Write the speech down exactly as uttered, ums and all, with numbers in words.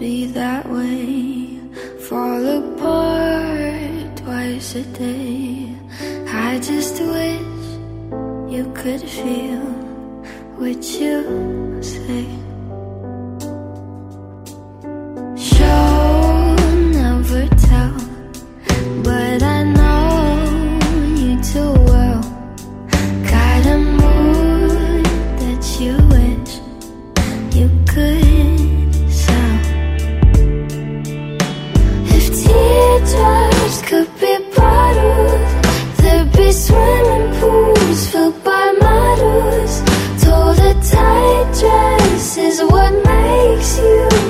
be that way. Fall apart twice a day. I just wish you could feel what you say. Show, never tell, but I know you too well. Got a mood that you wish you could sell. If teardrops could be bottles, there'd be swimming pools filled by models. Told a tight dress is what makes you